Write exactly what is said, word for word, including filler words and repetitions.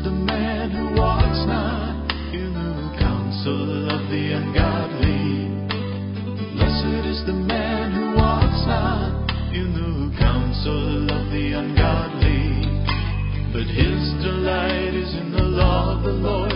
the man who walks not in the counsel of the ungodly. Blessed is the man who walks not in the counsel of the ungodly. But his delight is in the law of the Lord,